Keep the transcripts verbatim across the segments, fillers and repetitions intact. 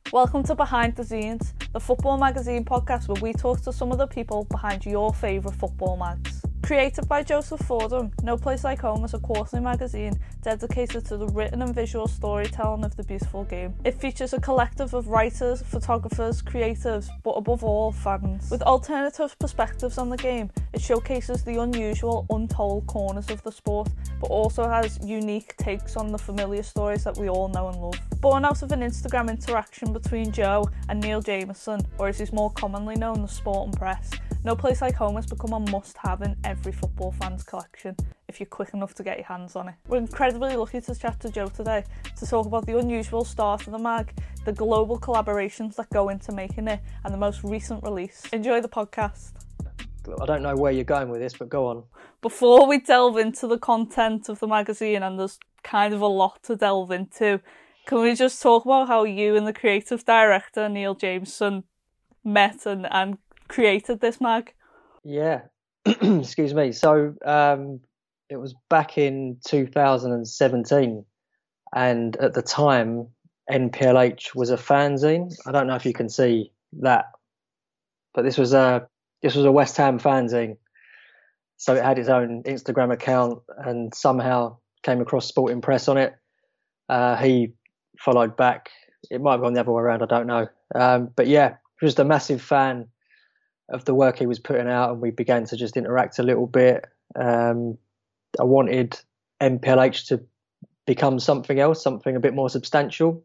Welcome to Behind the Zines, the football magazine podcast where we talk to some of the people behind your favourite football mags. Created by Joseph Fordham, No Place Like Home is a quarterly magazine dedicated to the written and visual storytelling of the beautiful game. It features a collective of writers, photographers, creatives, but above all, fans. With alternative perspectives on the game, it showcases the unusual, untold corners of the sport, but also has unique takes on the familiar stories that we all know and love. Born out of an Instagram interaction between Joe and Neil Jameson, or as he's more commonly known, the Sport and Press, No Place Like Home has become a must-have in every football fan's collection, if you're quick enough to get your hands on it. We're incredibly lucky to chat to Joe today to talk about the unusual start of the mag, the global collaborations that go into making it, and the most recent release. Enjoy the podcast. I don't know where you're going with this, but go on. Before we delve into the content of the magazine, and there's kind of a lot to delve into, can we just talk about how you and the creative director, Neil Jameson, met and, and created this mag? Yeah, excuse me. So um, it was back in two thousand seventeen, and at the time, N P L H was a fanzine. I don't know if you can see that, but this was a this was a West Ham fanzine. So it had its own Instagram account, and somehow came across Sporting Press on it. Uh, he followed back. It might have gone the other way around. I don't know. Um, but yeah, just a massive fan of the work he was putting out, and we began to just interact a little bit. Um, I wanted N P L H to become something else, something a bit more substantial.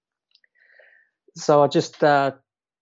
So I just, uh,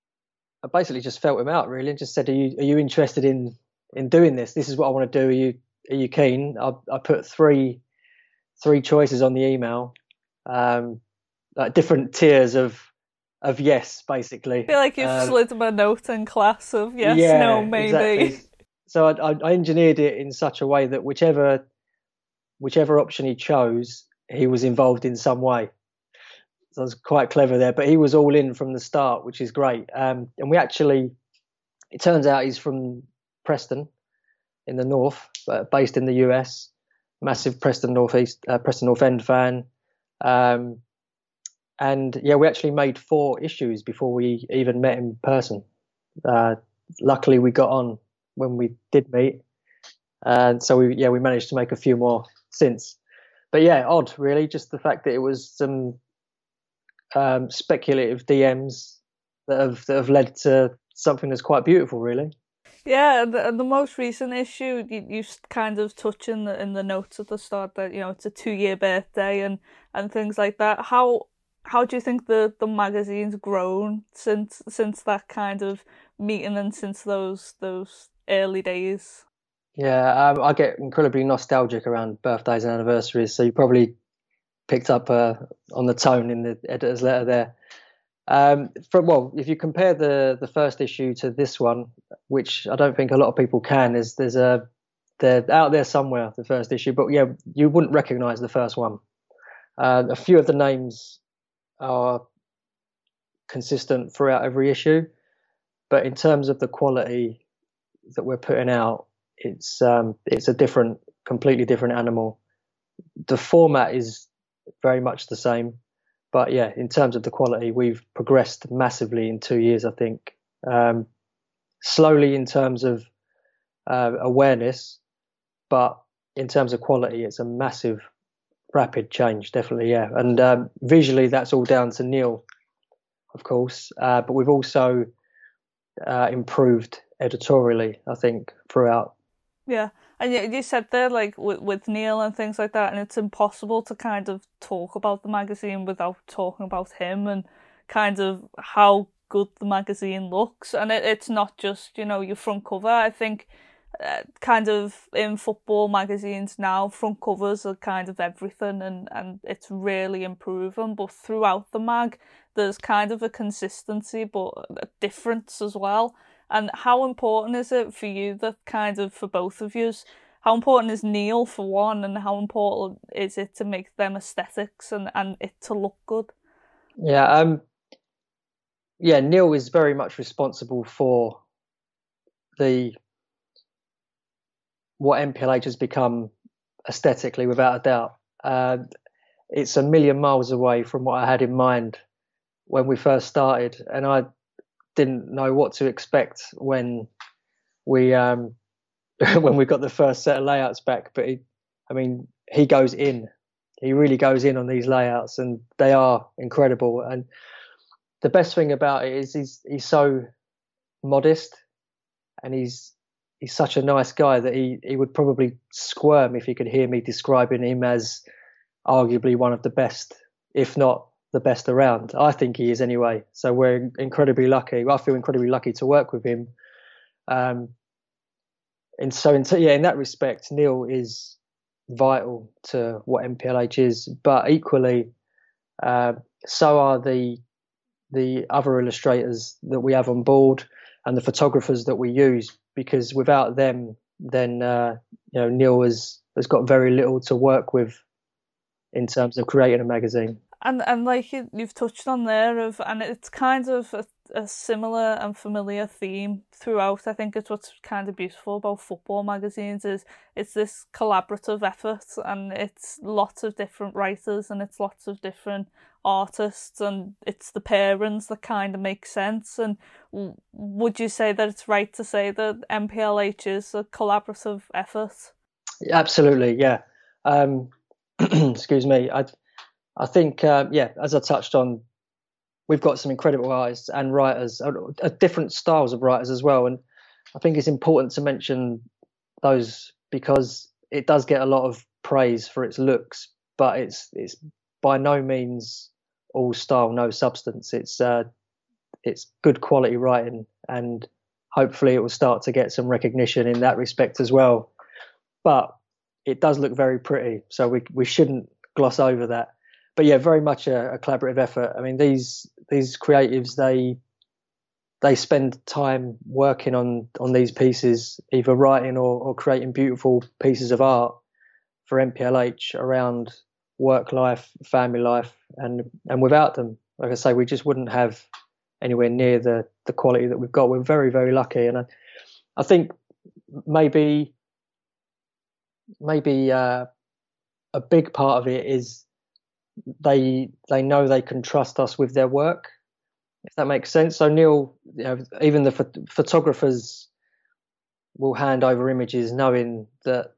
I basically just felt him out really, and just said, "Are you are you interested in in doing this? This is what I want to do. Are you are you keen?" I, I put three three choices on the email, um, like different tiers of. Of yes, basically. I feel like you've um, slid him a note in class of yes, yeah, no, maybe. Exactly. So I, I engineered it in such a way that whichever whichever option he chose, he was involved in some way. So I was quite clever there, but he was all in from the start, which is great. Um, and we actually, it turns out he's from Preston in the north, but based in the U S. Massive Preston North East, uh, Preston North End fan. Um, And yeah, we actually made four issues before we even met in person. Uh, luckily, we got on when we did meet, and so we yeah we managed to make a few more since. But yeah, odd really, just the fact that it was some um, speculative D Ms that have that have led to something that's quite beautiful, really. Yeah, and the, and the most recent issue, you, you kind of touch in the in the notes at the start that you know it's a two year birthday and and things like that. How How do you think the, the magazine's grown since since that kind of meeting and since those those early days? Yeah, um, I get incredibly nostalgic around birthdays and anniversaries, so you probably picked up uh, on the tone in the editor's letter there. Um, from, well, if you compare the, the first issue to this one, which I don't think a lot of people can, is there's a they're out there somewhere, the first issue, but yeah, you wouldn't recognise the first one. Uh, a few of the names are consistent throughout every issue, but in terms of the quality that we're putting out, it's um, it's a different, completely different animal. The format is very much the same, but yeah, in terms of the quality, we've progressed massively in two years, I think. Um, slowly in terms of uh, awareness, but in terms of quality, it's a massive rapid change, definitely, yeah. And um, visually, that's all down to Neil, of course. Uh, but we've also uh, improved editorially, I think, throughout. Yeah, and you, you said there, like, with, with Neil and things like that, and it's impossible to kind of talk about the magazine without talking about him and kind of how good the magazine looks. And it, it's not just, you know, your front cover. I think Uh, kind of in football magazines now, front covers are kind of everything, and, and it's really improving. But throughout the mag, there's kind of a consistency, but a difference as well. And how important is it for you that kind of, for both of you, how important is Neil for one, and how important is it to make them aesthetics and, and it to look good? Yeah, um, yeah, Neil is very much responsible for the what N P L H has become aesthetically, without a doubt. Uh, it's a million miles away from what I had in mind when we first started, and I didn't know what to expect when we um, when we got the first set of layouts back. But he, I mean, he goes in. He really goes in on these layouts, and they are incredible. And the best thing about it is he's he's so modest, and he's he's such a nice guy that he he would probably squirm if he could hear me describing him as arguably one of the best, if not the best around. I think he is anyway. So we're incredibly lucky. I feel incredibly lucky to work with him. Um, and so, in t- yeah, in that respect, Neil is vital to what M P L H is. But equally, uh, so are the the other illustrators that we have on board and the photographers that we use. Because without them, then uh, you know, Neil has has got very little to work with in terms of creating a magazine. And and like you, you've touched on there, of and it's kind of a, a similar and familiar theme throughout. I think it's what's kind of beautiful about football magazines is it's this collaborative effort, and it's lots of different writers and it's lots of different artists, and it's the pairings that kind of make sense. And w- would you say that it's right to say that M P L H is a collaborative effort? Absolutely, yeah. Um, excuse me. I I think, uh, yeah, as I touched on, we've got some incredible artists and writers, uh, uh, different styles of writers as well. And I think it's important to mention those because it does get a lot of praise for its looks, but it's it's by no means all style, no substance. It's uh, it's good quality writing, and hopefully it will start to get some recognition in that respect as well. But it does look very pretty, so we we shouldn't gloss over that. But yeah, very much a, a collaborative effort. I mean, these these creatives, they they spend time working on on these pieces, either writing or, or creating beautiful pieces of art for M P L H around work life, family life, and and without them, like I say, we just wouldn't have anywhere near the the quality that we've got. We're very very lucky, and I, I think maybe maybe uh, a big part of it is they they know they can trust us with their work, if that makes sense. So Neil, you know, even the ph- photographers will hand over images knowing that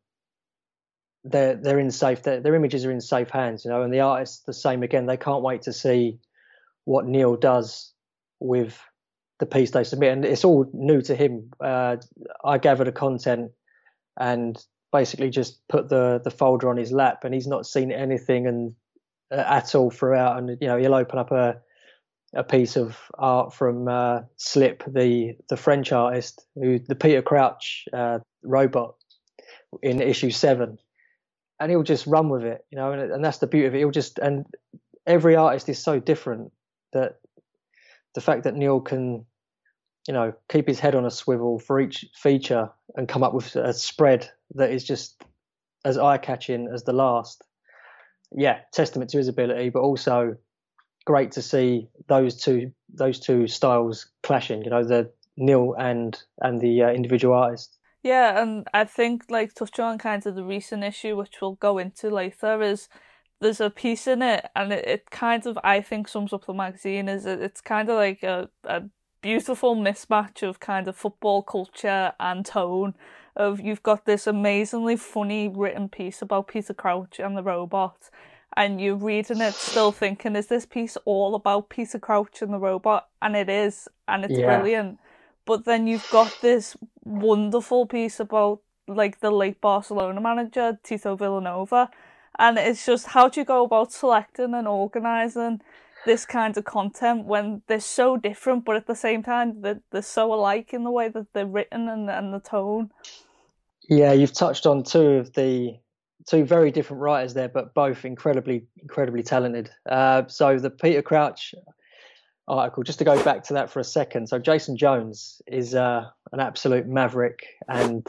they're they're in safe their, their images are in safe hands, you know. And the artists the same again. They can't wait to see what Neil does with the piece they submit, and it's all new to him. Uh, I gather the content and basically just put the the folder on his lap, and he's not seen anything and uh, at all throughout. And you know, he'll open up a a piece of art from uh, Slip, the the French artist, who the Peter Crouch uh, robot in issue seven, and he'll just run with it, you know. And, and that's the beauty of it. He'll just, and every artist is so different that the fact that Neil can, you know, keep his head on a swivel for each feature and come up with a spread that is just as eye-catching as the last. Yeah, testament to his ability, but also great to see those two those two styles clashing. You know, the Neil and and the uh, individual artist. Yeah, and I think like touching on kind of the recent issue, which we'll go into later, is there's a piece in it, and it, it kind of I think sums up the magazine. Is it, it's kind of like a, a beautiful mismatch of kind of football culture and tone. Of you've got this amazingly funny written piece about Peter Crouch and the robot, and you're reading it still thinking, is this piece all about Peter Crouch and the robot? And it is, and it's Yeah. brilliant. But then you've got this wonderful piece about like the late Barcelona manager, Tito Villanova. And it's just, how do you go about selecting and organising this kind of content when they're so different, but at the same time they're, they're so alike in the way that they're written and, and the tone? Yeah, you've touched on two of the two very different writers there, but both incredibly, incredibly talented. Uh, so the Peter Crouch article, just to go back to that for a second. So Jason Jones is uh, an absolute maverick, and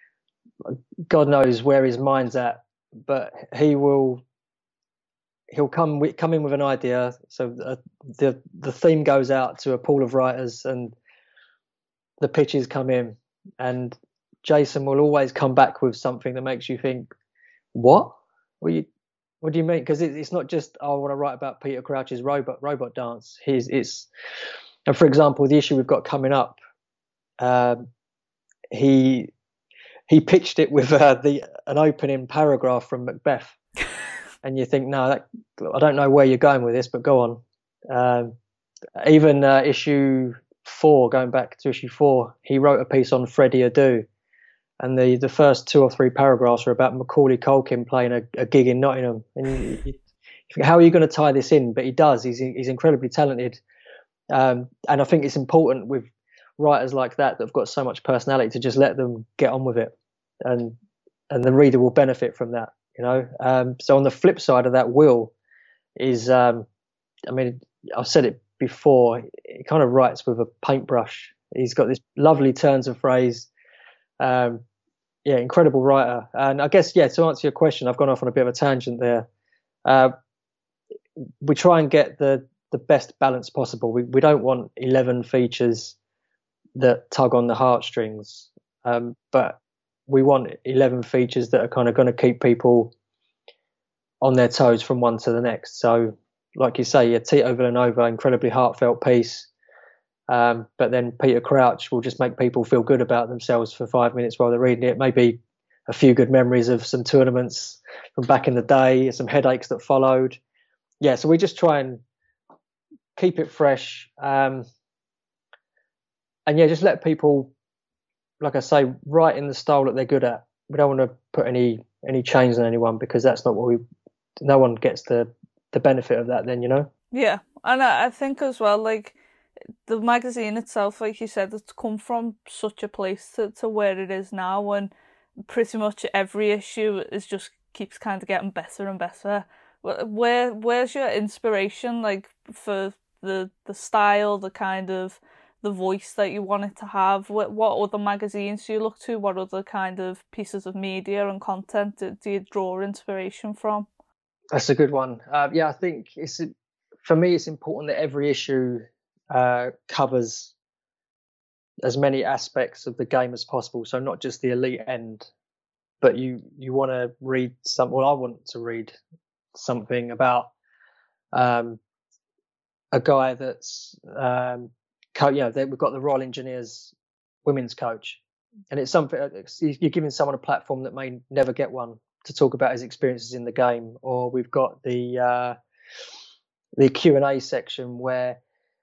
God knows where his mind's at, but he will he'll come come in with an idea. So uh, the the theme goes out to a pool of writers, and the pitches come in, and Jason will always come back with something that makes you think, what? Well, you What do you mean? Because it, it's not just, oh, I want to write about Peter Crouch's robot robot dance. He's it's, and for example, the issue we've got coming up, um, he he pitched it with uh, the an opening paragraph from Macbeth, and you think, no, that, I don't know where you're going with this, but go on. Um, even uh, issue four, going back to issue four, he wrote a piece on Freddie Adu, and the, the first two or three paragraphs are about Macaulay Culkin playing a, a gig in Nottingham. And you, you, you think, how are you going to tie this in? But he does. He's he's incredibly talented, um, and I think it's important with writers like that that've got so much personality to just let them get on with it, and and the reader will benefit from that. You know. Um, so on the flip side of that, Will is, um, I mean, I've said it before. He kind of writes with a paintbrush. He's got this lovely turns of phrase. Um, yeah, incredible writer. And I guess, yeah, to answer your question, I've gone off on a bit of a tangent there. Uh, we try and get the, the best balance possible. We we don't want eleven features that tug on the heartstrings, um, but we want eleven features that are kind of going to keep people on their toes from one to the next. So, like you say, yeah, Tito Villanova, incredibly heartfelt piece. Um, but then Peter Crouch will just make people feel good about themselves for five minutes while they're reading it. Maybe a few good memories of some tournaments from back in the day, some headaches that followed. Yeah, so we just try and keep it fresh. Um, and yeah, just let people, like I say, write in the style that they're good at. We don't want to put any any chains on anyone, because that's not what we, no one gets the, the benefit of that then, you know? Yeah, and I, I think as well, like, the magazine itself, like you said, it's come from such a place to, to where it is now, and pretty much every issue is just keeps kind of getting better and better. Where where's your inspiration, like, for the the style, the kind of the voice that you want it to have? What, what other magazines do you look to? What other kind of pieces of media and content do, do you draw inspiration from? That's a good one. Uh, yeah, I think it's, for me, it's important that every issue uh, covers as many aspects of the game as possible. So not just the elite end, but you you want to read some. Well, I want to read something about um, a guy that's, um, co- you know, they, we've got the Royal Engineers women's coach, and it's something, it's, you're giving someone a platform that may never get one to talk about his experiences in the game. Or we've got the uh, the Q and A section where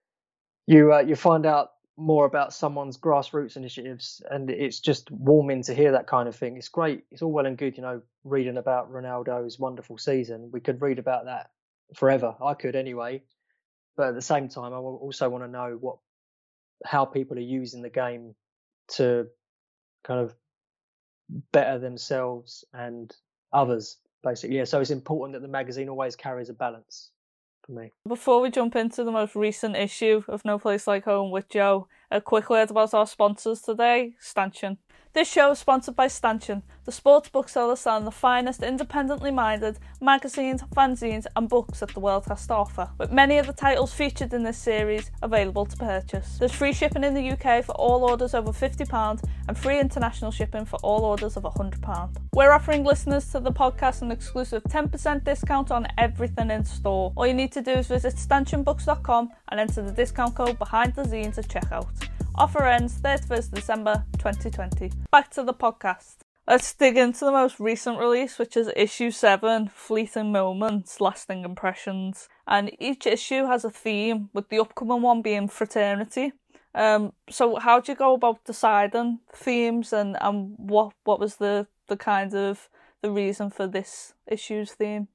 you uh, you find out more about someone's grassroots initiatives, and it's just warming to hear that kind of thing. It's great. It's all well and good, you know, reading about Ronaldo's wonderful season. We could read about that forever. I could anyway. But at the same time, I also want to know what how people are using the game to kind of better themselves and others, basically. Yeah, so it's important that the magazine always carries a balance for me. Before we jump into the most recent issue of No Place Like Home with Joe, a quick word about our sponsors today, Stanchion. This show is sponsored by Stanchion, the sports bookseller selling the finest independently minded magazines, fanzines and books that the world has to offer, with many of the titles featured in this series available to purchase. There's free shipping in the U K for all orders over fifty pounds and free international shipping for all orders of one hundred pounds. We're offering listeners to the podcast an exclusive ten percent discount on everything in store. All you need to do is visit stanchion books dot com and enter the discount code behind the zines at checkout. Offer ends thirty-first of December twenty twenty. Back to the podcast. Let's dig into the most recent release, which is issue seven, Fleeting Moments, Lasting Impressions. And each issue has a theme, with the upcoming one being fraternity. Um, so how do you go about deciding themes, and, and what what was the, the kind of the reason for this issue's theme?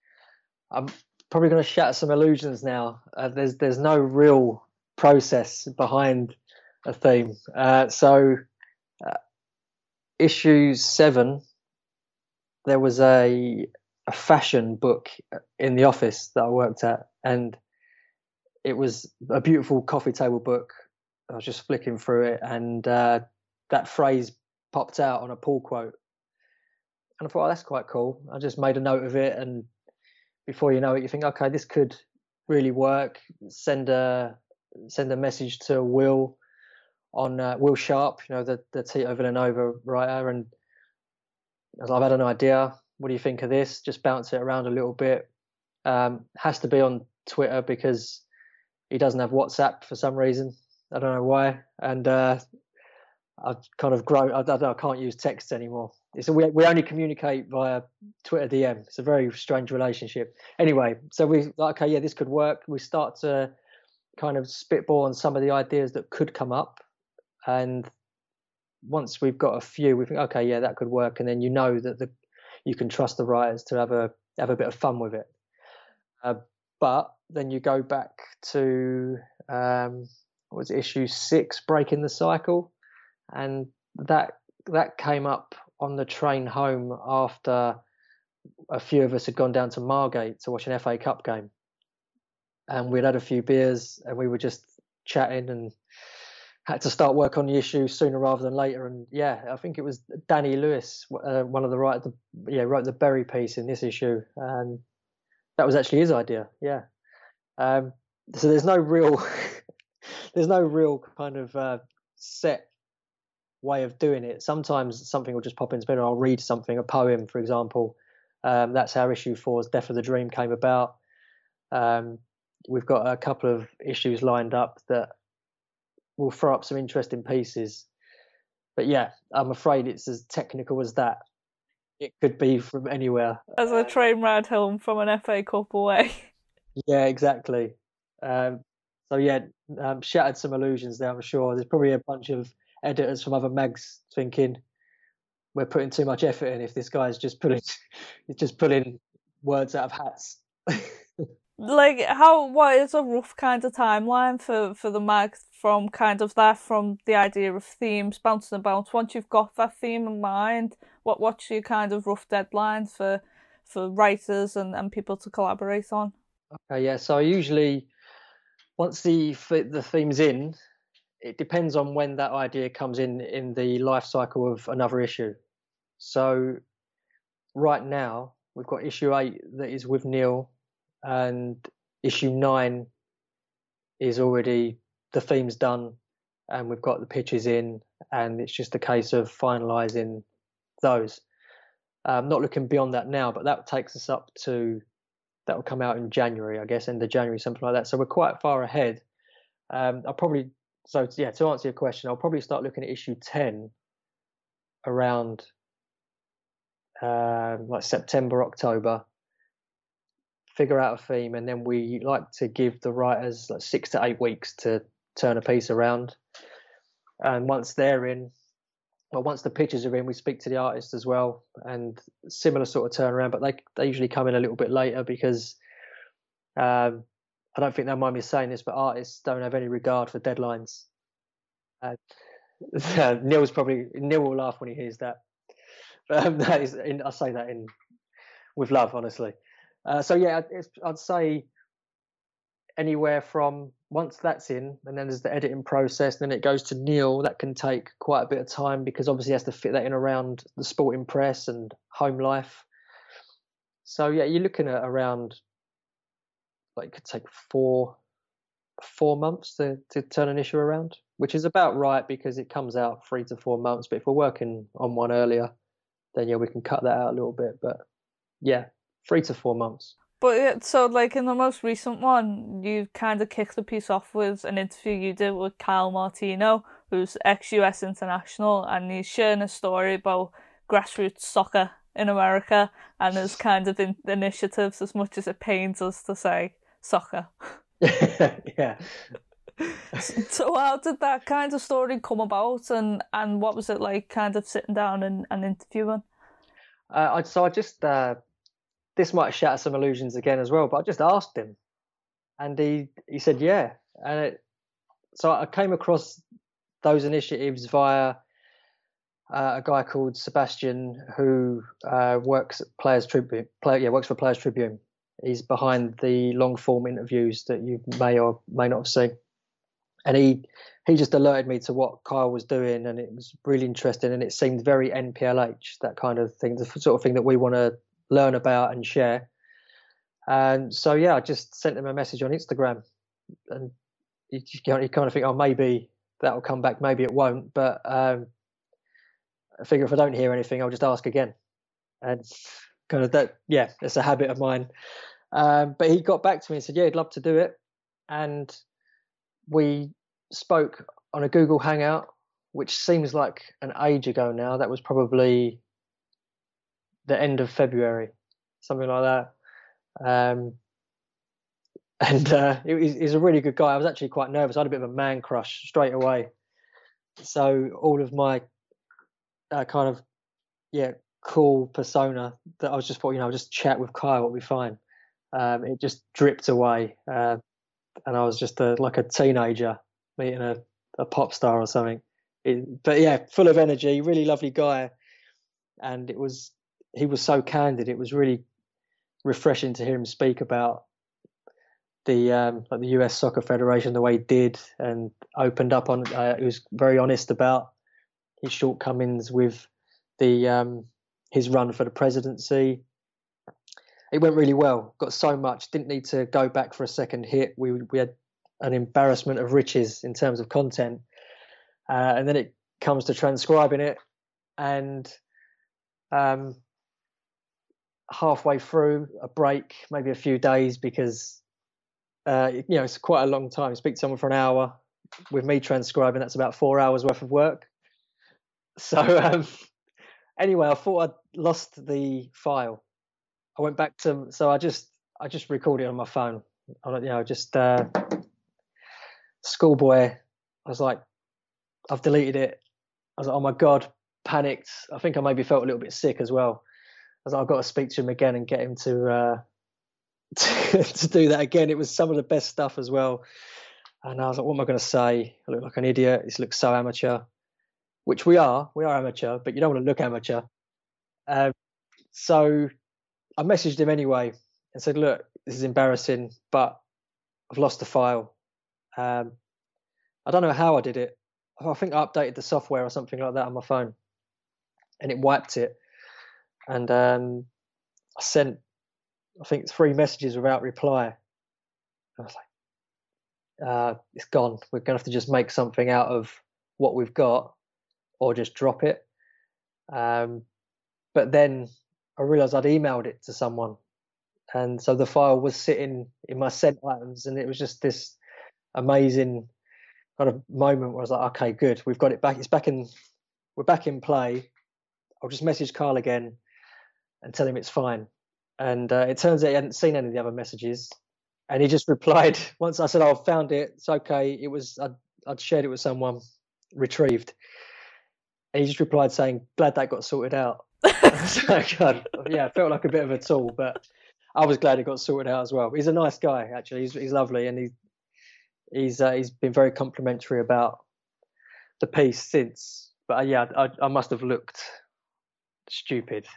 I'm probably going to shatter some illusions now. Uh, there's there's no real process behind a theme. Uh, so uh, issue seven, there was a a fashion book in the office that I worked at, and it was a beautiful coffee table book. I was just flicking through it, and uh, that phrase popped out on a pull quote, and I thought, oh, that's quite cool. I just made a note of it, and before you know it, you think, okay, this could really work. Send a send a message to Will on uh, Will Sharp, you know, the the Tito Villanova writer, and I've had an idea. what do you think of this? Just bounce it around a little bit. Um, has to be on Twitter because he doesn't have WhatsApp for some reason. I don't know why. And uh, I've kind of grown. I, I, I can't use text anymore. It's a, we we only communicate via Twitter D M. It's a very strange relationship. Anyway, so we like, okay, yeah, this could work. We start to kind of spitball on some of the ideas that could come up, and once we've got a few, we think, okay, yeah, that could work, and then you know that the you can trust the writers to have a have a bit of fun with it. Uh, but then you go back to um, what was it, issue six, Breaking the Cycle, and that that came up on the train home after a few of us had gone down to Margate to watch an F A Cup game, and we'd had a few beers, and we were just chatting and had to start work on the issue sooner rather than later. And yeah, I think it was Danny Lewis, uh, one of the writers, yeah, wrote the Berry piece in this issue, and that was actually his idea. Yeah. Um, so there's no real, there's no real kind of uh, set way of doing it. Sometimes something will just pop into bed. I'll read something, a poem, for example. Um, that's how issue four's Death of the Dream came about. Um, we've got a couple of issues lined up that will throw up some interesting pieces. But yeah, I'm afraid it's as technical as that. It could be from anywhere. As a train ride home from an F A Cup away. Yeah, exactly. Um, so yeah, um, shattered some illusions there, I'm sure. There's probably a bunch of editors from other mags thinking we're putting too much effort in if this guy's just putting just pulling words out of hats. Like, how, what is a rough kind of timeline for, for the mag from kind of that, from the idea of themes, bouncing about? Once you've got that theme in mind, what what's your kind of rough deadline for for writers and, and people to collaborate on? Okay, yeah, so usually once the the theme's in, it depends on when that idea comes in in the life cycle of another issue. So right now we've got issue eight that is with Neil, and issue nine is already, the theme's done, and we've got the pitches in, and it's just a case of finalising those. I'm not looking beyond that now, but that takes us up to, that will come out in January, I guess, end of January, something like that. So we're quite far ahead. Um, I'll probably, so yeah, to answer your question, I'll probably start looking at issue ten around uh, like September, October, figure out a theme, and then we like to give the writers like six to eight weeks to turn a piece around. And once they're in, well, once the pitches are in, we speak to the artist as well, and similar sort of turnaround, but they they usually come in a little bit later because um, I don't think they'll mind me saying this, but artists don't have any regard for deadlines. Uh, Neil's probably Neil will laugh when he hears that. But um, that is, in, I say that in with love, honestly. Uh, so yeah, it's, I'd say anywhere from, once that's in, and then there's the editing process, and then it goes to Neil. That can take quite a bit of time because obviously he has to fit that in around the sporting press and home life. So yeah, you're looking at around, like, it could take four four months to, to turn an issue around, which is about right because it comes out three to four months. But if we're working on one earlier, then yeah, we can cut that out a little bit. But yeah, three to four months. But so, like, in the most recent one, you kind of kicked the piece off with an interview you did with Kyle Martino, who's ex-U S international, and he's sharing a story about grassroots soccer in America and his kind of in- initiatives, as much as it pains us to say soccer. Yeah. So how did that kind of story come about, and, and what was it like kind of sitting down and, and interviewing? Uh, I, so I just... Uh... This might shatter some illusions again as well, but I just asked him, and he he said yeah. And it, so I came across those initiatives via uh, a guy called Sebastian, who uh, works at Players Tribune. Play, yeah, works for Players Tribune. He's behind the long form interviews that you may or may not have seen. And he he just alerted me to what Kyle was doing, and it was really interesting, and it seemed very N P L H, that kind of thing, the sort of thing that we want to learn about and share. And so yeah, I just sent him a message on Instagram, and you, you kind of think, oh, maybe that'll come back, maybe it won't, but um, I figure if I don't hear anything, I'll just ask again. And kind of that. Yeah, it's a habit of mine. Um, but he got back to me and said, yeah, he'd love to do it. And we spoke on a Google Hangout, which seems like an age ago now. That was probably the end of February, something like that. Um, and uh, he, he's a really good guy. I was actually quite nervous. I had a bit of a man crush straight away. So all of my uh, kind of, yeah, cool persona that I was just thought, you know, I'll just chat with Kyle, it'll be fine. Um, it just dripped away. Uh, and I was just a, like a teenager meeting a, a pop star or something. It, but yeah, full of energy, really lovely guy. And it was, he was so candid. It was really refreshing to hear him speak about the um, like the U S Soccer Federation, the way he did, and opened up on. Uh, he was very honest about his shortcomings with the um, his run for the presidency. It went really well. Got so much. Didn't need to go back for a second hit. We we had an embarrassment of riches in terms of content, uh, and then it comes to transcribing it, and um, halfway through a break, maybe a few days, because uh, you know it's quite a long time. You speak to someone for an hour. With me transcribing, that's about four hours worth of work. So um, anyway, I thought I'd lost the file. I went back to, so I just I just recorded it on my phone. I, you know, just uh, schoolboy. I was like, I've deleted it. I was like, oh my god, panicked. I think I maybe felt a little bit sick as well. I was like, I've got to speak to him again and get him to uh, to, to do that again. It was some of the best stuff as well. And I was like, what am I going to say? I look like an idiot. This looks so amateur, which we are. We are amateur, but you don't want to look amateur. Um, so I messaged him anyway and said, look, this is embarrassing, but I've lost the file. Um, I don't know how I did it. I think I updated the software or something like that on my phone, and it wiped it. And um, I sent, I think, three messages without reply. I was like, uh, it's gone. We're going to have to just make something out of what we've got or just drop it. Um, but then I realised I'd emailed it to someone. And so the file was sitting in my sent items, and it was just this amazing kind of moment where I was like, okay, good, we've got it back. It's back in, we're back in play. I'll just message Carl again and tell him it's fine. And uh, it turns out he hadn't seen any of the other messages. And he just replied, once I said, oh, I've found it, it's okay. It was, I'd, I'd shared it with someone, retrieved. And he just replied saying, glad that got sorted out. So, God, yeah, I felt like a bit of a tool, but I was glad it got sorted out as well. He's a nice guy, actually. He's, he's lovely, and he, he's uh, he's been very complimentary about the piece since. But uh, yeah, I, I must have looked stupid.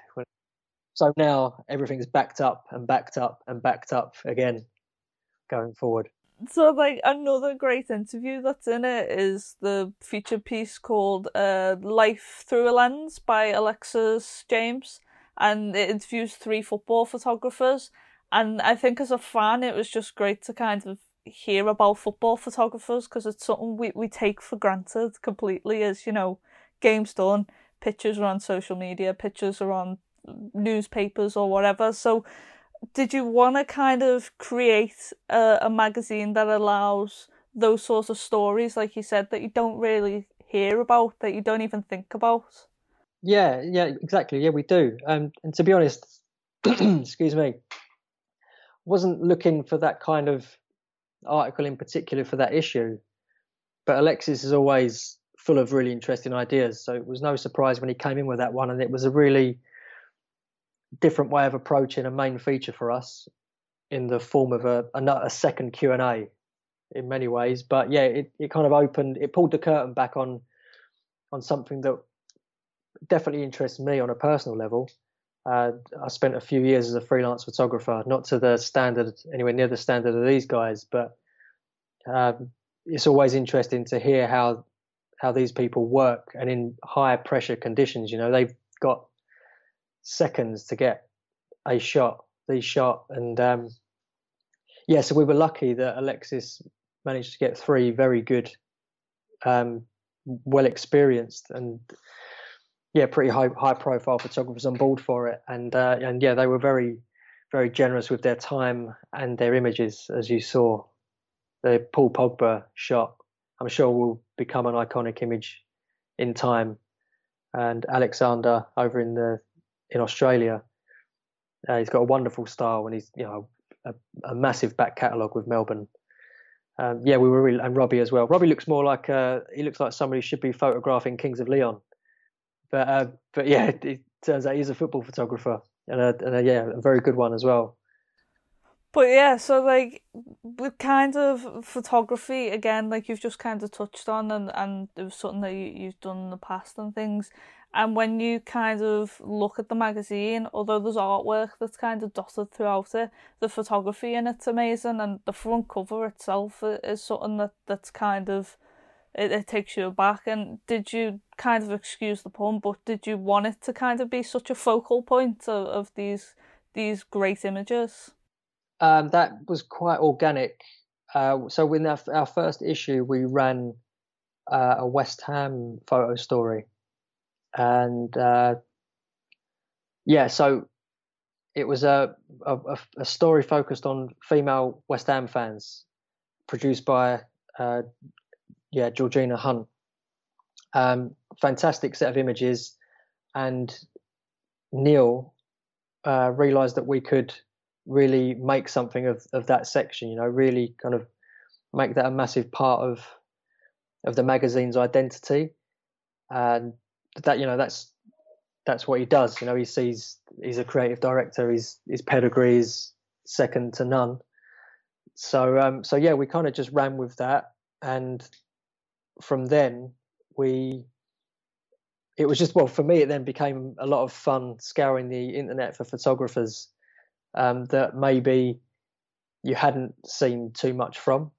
So now everything's backed up and backed up and backed up again going forward. So, like, another great interview that's in it is the feature piece called uh, Life Through a Lens by Alexis James, and it interviews three football photographers. And I think as a fan, it was just great to kind of hear about football photographers, because it's something we, we take for granted completely. As, you know, game's done, pictures are on social media, pictures are on newspapers or whatever. So did you want to kind of create a, a magazine that allows those sorts of stories, like you said, that you don't really hear about, that you don't even think about? Yeah, yeah, exactly. Yeah, we do. Um, and to be honest, excuse me, wasn't looking for that kind of article in particular for that issue. But Alexis is always full of really interesting ideas. So it was no surprise when he came in with that one. And it was a really different way of approaching a main feature for us in the form of a, a, a second Q and A in many ways. But yeah, it, it kind of opened, it pulled the curtain back on on something that definitely interests me on a personal level. Uh, I spent a few years as a freelance photographer, not to the standard, anywhere near the standard of these guys, but um, it's always interesting to hear how how these people work, and in high pressure conditions. You know, they've got seconds to get a shot, these shot, and um, yeah, so we were lucky that Alexis managed to get three very good, um, well experienced and yeah, pretty high high profile photographers on board for it, and uh, and yeah, they were very very generous with their time and their images, as you saw. The Paul Pogba shot, I'm sure, will become an iconic image in time. And Alexander over in the in Australia, uh, he's got a wonderful style, and he's, you know, a, a massive back catalogue with Melbourne. Um, yeah, we were really, and Robbie as well. Robbie looks more like uh, he looks like somebody who should be photographing Kings of Leon. But uh, but yeah, it, it turns out he's a football photographer, and a, and a, yeah, a very good one as well. But yeah, so like with kind of photography again, like you've just kind of touched on, and and it was something that you, you've done in the past and things. And when you kind of look at the magazine, although there's artwork that's kind of dotted throughout it, the photography in it's amazing, and the front cover itself is something that that's kind of it, it takes you aback. And did you, kind of, excuse the pun, but did you want it to kind of be such a focal point of, of these these great images? Um, that was quite organic. Uh, so in our, our first issue, we ran uh, a West Ham photo story, and uh, yeah, so it was a, a a story focused on female West Ham fans, produced by uh, yeah Georgina Hunt. Um, fantastic set of images, and Neil uh, realised that we could really make something of of that section. You know, really kind of make that a massive part of of the magazine's identity, and that, you know, that's that's what he does. You know, he sees he's a creative director. His his pedigree is second to none. So um, so yeah, we kind of just ran with that, and from then we it was just, well, for me, it then became a lot of fun scouring the internet for photographers um, that maybe you hadn't seen too much from.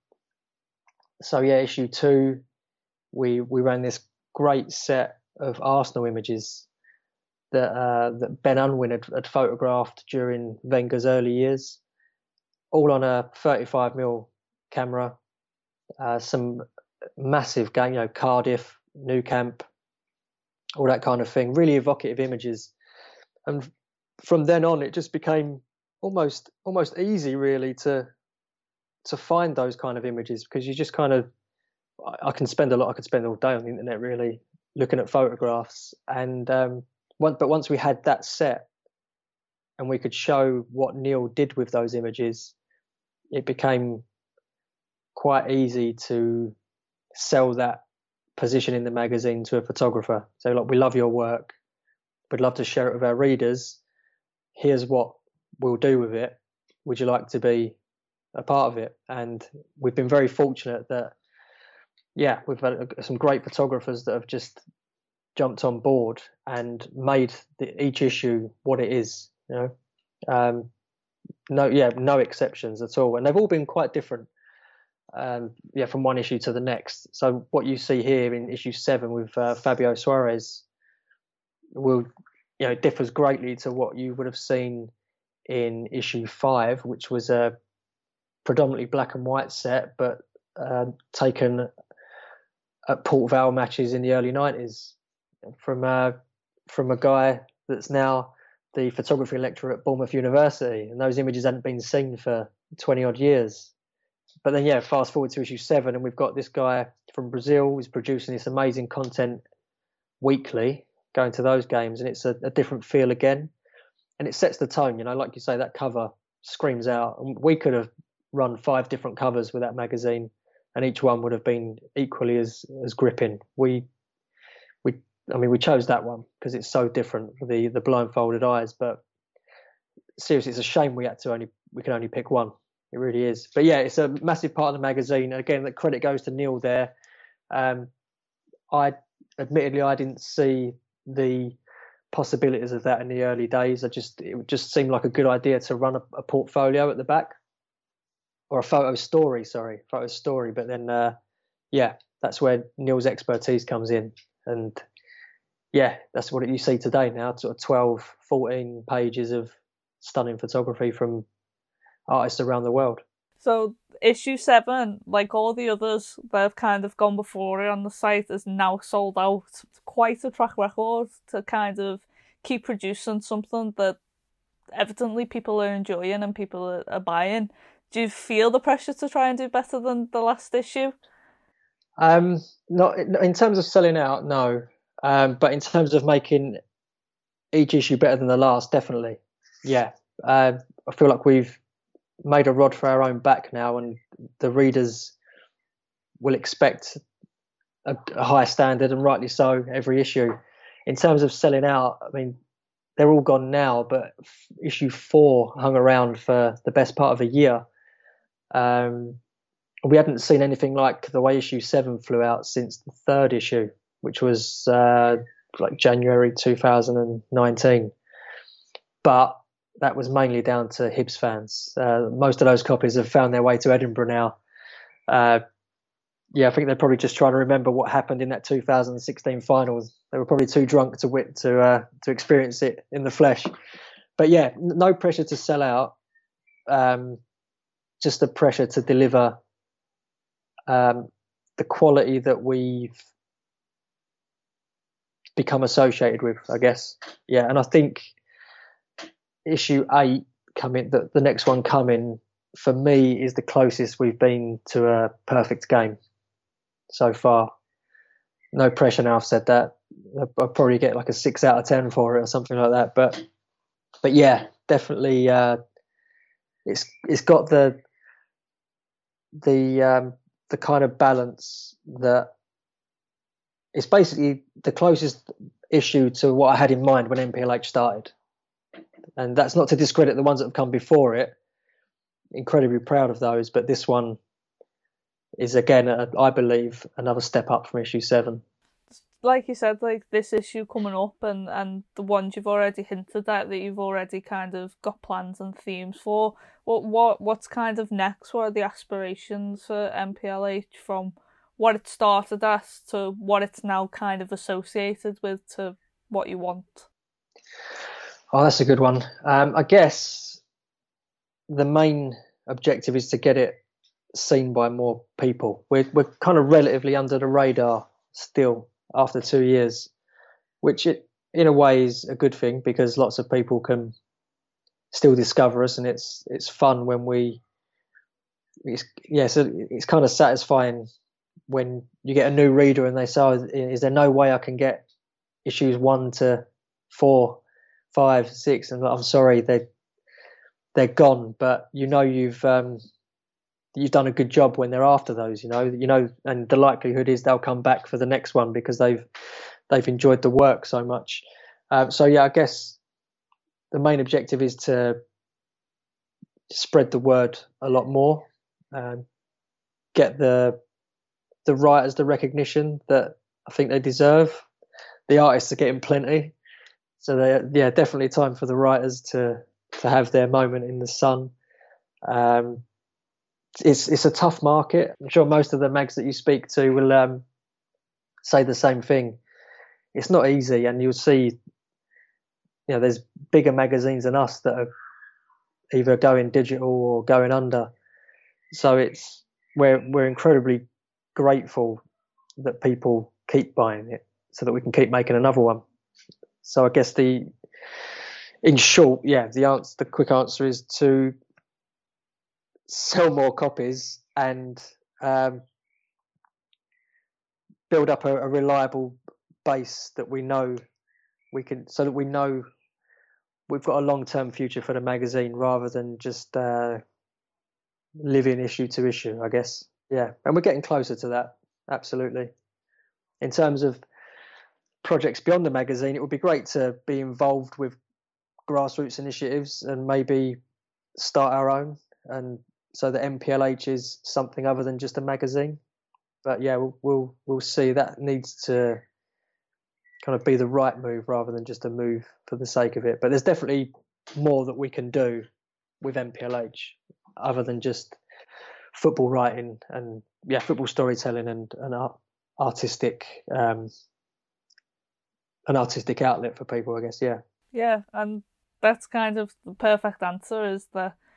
So yeah, issue two, we we ran this great set of Arsenal images that uh, that Ben Unwin had, had photographed during Wenger's early years, all on a thirty-five millimeter camera. Uh, some massive game, you know, Cardiff, Nou Camp, all that kind of thing. Really evocative images, and from then on, it just became almost almost easy, really, to to find those kind of images, because you just kind of I, I can spend a lot. I could spend all day on the internet, really, looking at photographs, and um, once, but once we had that set and we could show what Neil did with those images, it became quite easy to sell that position in the magazine to a photographer. So, like, we love your work, we'd love to share it with our readers. Here's what we'll do with it. Would you like to be a part of it? And we've been very fortunate that, yeah, we've had some great photographers that have just jumped on board and made the, each issue what it is. You know, um, no, yeah, no exceptions at all, and they've all been quite different. Um, yeah, from one issue to the next. So what you see here in issue seven with uh, Fabio Suarez will, you know, differs greatly to what you would have seen in issue five, which was a predominantly black and white set, but uh, taken at Port Vale matches in the early nineties from uh, from a guy that's now the photography lecturer at Bournemouth University, and those images hadn't been seen for twenty odd years. But then, yeah, fast forward to issue seven, and we've got this guy from Brazil who's producing this amazing content weekly, going to those games, and it's a, a different feel again, and it sets the tone. You know, like you say, that cover screams out. And we could have run five different covers with that magazine, and each one would have been equally as as gripping. We we I mean, we chose that one because it's so different, the the blindfolded eyes. But seriously, it's a shame we had to only we can only pick one. It really is. But yeah, it's a massive part of the magazine. Again, the credit goes to Neil there. Um, I admittedly I didn't see the possibilities of that in the early days. I just it just seemed like a good idea to run a, a portfolio at the back, or a photo story. Sorry, photo story. But then, uh, yeah, that's where Neil's expertise comes in, and yeah, that's what you see today now. Sort of twelve, fourteen pages of stunning photography from artists around the world. So issue seven, like all the others that have kind of gone before it on the site, is now sold out. It's quite a track record to kind of keep producing something that evidently people are enjoying and people are, are buying. Do you feel the pressure to try and do better than the last issue? Um, not in terms of selling out, no. Um, but in terms of making each issue better than the last, definitely. Yeah. Uh, I feel like we've made a rod for our own back now, and the readers will expect a, a high standard, and rightly so, every issue. In terms of selling out, I mean, they're all gone now, but issue four hung around for the best part of a year. Um, we hadn't seen anything like the way issue seven flew out since the third issue, which was uh, like January two thousand nineteen. But that was mainly down to Hibs fans. Uh, most of those copies have found their way to Edinburgh now. Uh, yeah, I think they're probably just trying to remember what happened in that two thousand sixteen finals. They were probably too drunk to wit to uh, to experience it in the flesh. But yeah, no pressure to sell out. Um, just the pressure to deliver um, the quality that we've become associated with, I guess. Yeah, and I think issue eight coming, the, the next one coming, for me is the closest we've been to a perfect game so far. No pressure now I've said that. I'll probably get like a six out of ten for it or something like that. But but yeah, definitely uh, it's it's got the the um, the kind of balance that it's basically the closest issue to what I had in mind when M P L H started. And that's not to discredit the ones that have come before it. Incredibly proud of those, but this one is again, a, I believe, another step up from issue seven. Like you said, like this issue coming up, and and the ones you've already hinted at that you've already kind of got plans and themes for. What what what's kind of next? What are the aspirations for M P L H from what it started as to what it's now kind of associated with to what you want? Oh, that's a good one. Um, I guess the main objective is to get it seen by more people. We're we're kind of relatively under the radar still after two years, which it, in a way is a good thing because lots of people can still discover us, and it's it's fun when we. It's, yeah, so it's kind of satisfying when you get a new reader and they say, oh, "Is there no way I can get issues one to four, five, six?" And I'm sorry, they they're gone, but you know you've um, you've done a good job when they're after those. You know, you know, and the likelihood is they'll come back for the next one because they've they've enjoyed the work so much. Um, so yeah, I guess the main objective is to spread the word a lot more, um, get the the writers the recognition that I think they deserve. The artists are getting plenty, so they yeah definitely time for the writers to to have their moment in the sun. Um, it's it's a tough market. I'm sure most of the mags that you speak to will um, say the same thing. It's not easy, and you'll see, you know, there's bigger magazines than us that are either going digital or going under. So it's we're we're incredibly grateful that people keep buying it, so that we can keep making another one. So I guess the, in short, yeah, the answer, the quick answer is to sell more copies and um, build up a, a reliable base that we know we can, so that we know we've got a long-term future for the magazine rather than just uh, living issue to issue, I guess. Yeah, and we're getting closer to that, absolutely. In terms of projects beyond the magazine, it would be great to be involved with grassroots initiatives and maybe start our own, and so that M P L H is something other than just a magazine. But yeah, we'll we'll, we'll see. That needs to kind of be the right move rather than just a move for the sake of it. But there's definitely more that we can do with M P L H other than just football writing and yeah, football storytelling and and art, artistic um, an artistic outlet for people, I guess. Yeah. Yeah, and that's kind of the perfect answer, is that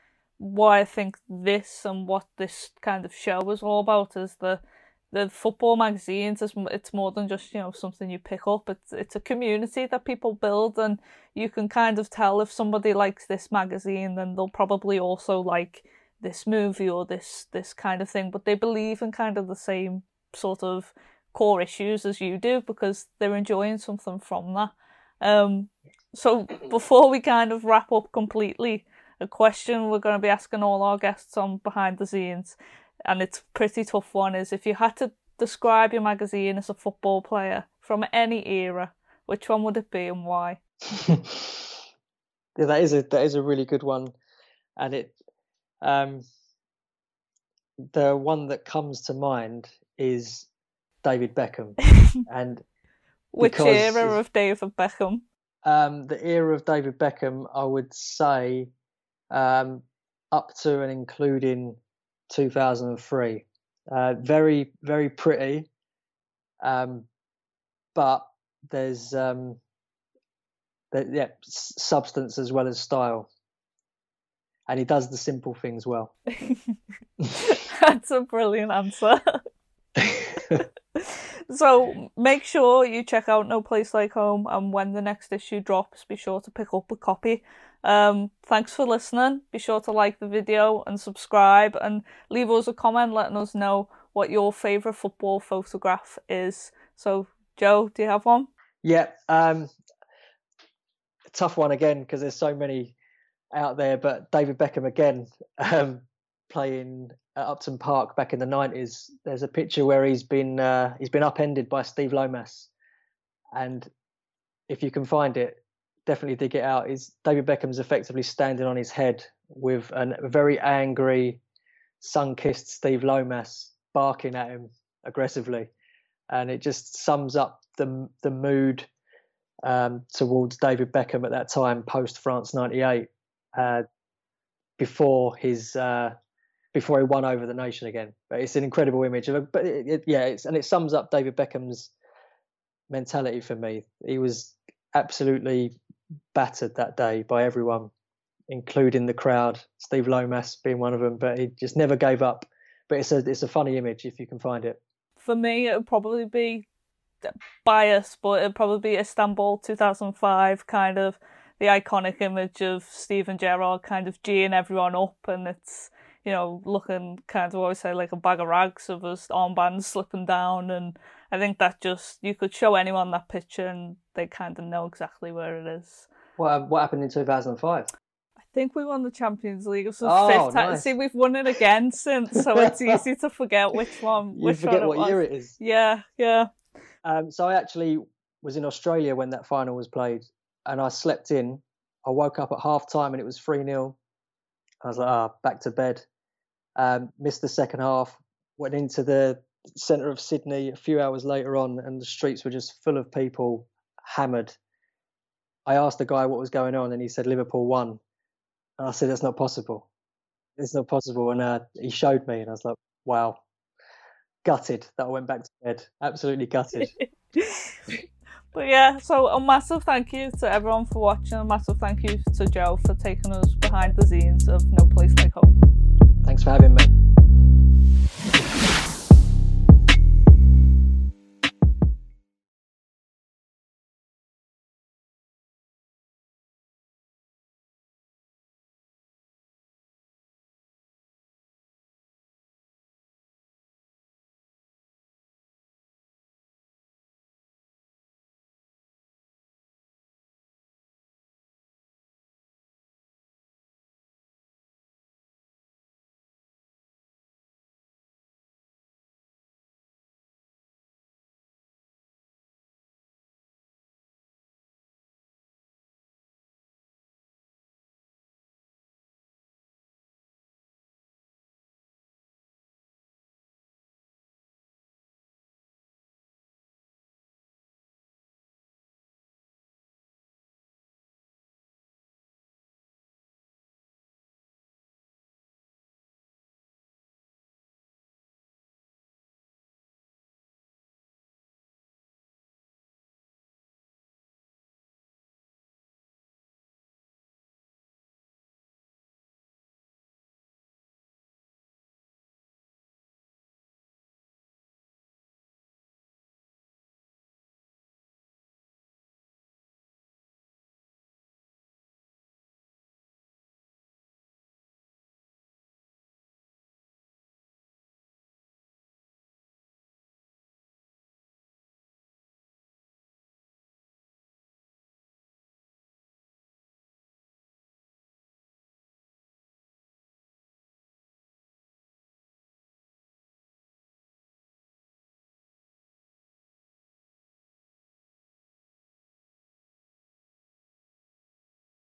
what I think this and what this kind of show is all about is the the football magazines. Is it's more than just, you know, something you pick up. It's it's a community that people build, and you can kind of tell if somebody likes this magazine, then they'll probably also like this movie or this this kind of thing. But they believe in kind of the same sort of core issues as you do because they're enjoying something from that. Um, so before we kind of wrap up completely, a question we're going to be asking all our guests on Behind the Scenes, and it's a pretty tough one, is if you had to describe your magazine as a football player from any era, which one would it be and why? Yeah, that is a that is a really good one, and it um the one that comes to mind is David Beckham. And which era of David Beckham? Um, the era of David Beckham, I would say, um, up to and including two thousand three. Uh, very, very pretty, um, but there's um, there, yeah, substance as well as style, and he does the simple things well. That's a brilliant answer. So make sure you check out No Place Like Home, and when the next issue drops, be sure to pick up a copy. Um, thanks for listening. Be sure to like the video and subscribe, and leave us a comment letting us know what your favourite football photograph is. So, Joe, do you have one? Yeah, um, a tough one again because there's so many out there, but David Beckham again, um, playing at Upton Park back in the nineties. There's a picture where he's been uh, he's been upended by Steve Lomas, and if you can find it, definitely dig it out. Is David Beckham's effectively standing on his head with an, a very angry, sun-kissed Steve Lomas barking at him aggressively, and it just sums up the the mood um, towards David Beckham at that time, post France ninety-eight, uh, before his. Uh, before he won over the nation again. But it's an incredible image. But it, it, yeah, it's, and it sums up David Beckham's mentality for me. He was absolutely battered that day by everyone, including the crowd, Steve Lomas being one of them, but he just never gave up. But it's a, it's a funny image if you can find it. For me, it would probably be biased, but it would probably be Istanbul two thousand five, kind of the iconic image of Steven Gerrard kind of geeing everyone up, and it's, you know, looking kind of, I always say, like a bag of rags of his armbands slipping down. And I think that just, you could show anyone that picture and they kind of know exactly where it is. What, what happened in two thousand five? I think we won the Champions League. It was the oh, fifth time. Nice. See, we've won it again since, so it's easy to forget which one. You which forget one what was. year it is. Yeah, yeah. Um, so I actually was in Australia when that final was played, and I slept in. I woke up at half time and it was three nil. I was like, ah, oh, back to bed. Um, missed the second half, went into the centre of Sydney a few hours later on, and the streets were just full of people, hammered. I asked the guy what was going on, and he said Liverpool won. And I said, that's not possible. It's not possible. And uh, he showed me, and I was like, wow. Gutted that I went back to bed. Absolutely gutted. But yeah, so a massive thank you to everyone for watching. A massive thank you to Joe for taking us behind the scenes of No Place Like Home.